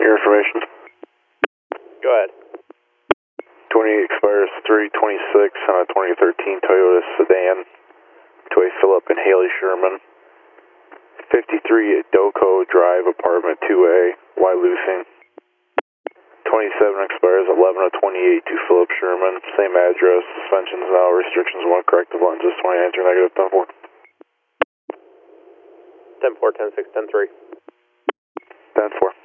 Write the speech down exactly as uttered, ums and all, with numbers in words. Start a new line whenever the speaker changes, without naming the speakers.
Your information.
Go ahead.
twenty expires three twenty-six on a twenty thirteen Toyota sedan to a Philip and Haley Sherman. fifty-three Doco Drive, apartment two A, Wyalusing. twenty-seven expires eleven of twenty-eight to Philip Sherman. Same address, suspensions now, restrictions one, corrective lenses, twenty-nine through negative ten four.
ten four, ten six, ten three.
ten four.